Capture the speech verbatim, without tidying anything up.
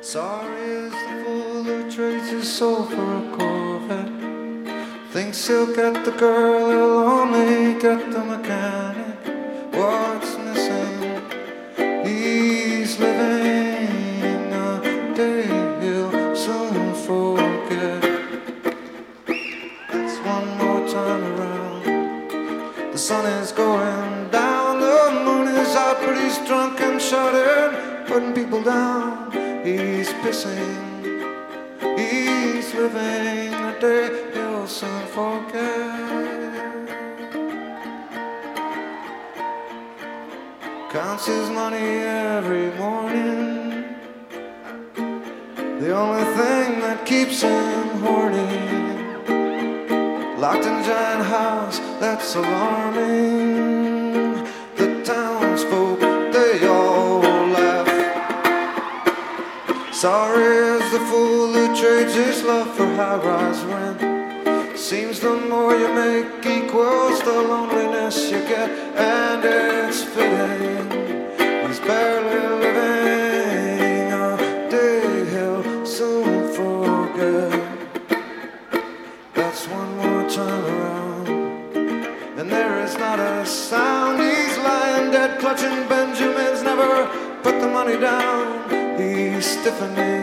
Sorry is the fool who trades his soul for a Corvette. Thinks he'll get the girl, he'll only get the mechanic. What's missing? He's living a day he'll soon forget. It's one more time around. The sun is going down, the moon is out, but he's drunk and shouting, putting people down. He's pissing, he's living a day he'll soon forget. Counts his money every morning, the only thing that keeps him hoarding. Locked in giant house, that's alarming. The townsfolk, they all laugh. Sorry is the fool who trades his love for high-rise rent. Seems the more you make equals the loneliness you get, and it's fitting. He's barely living a day he'll soon forget. That's one more time around, and there is not a sound. He's lying dead, clutching Benjamins, never put the money down. He's stiffening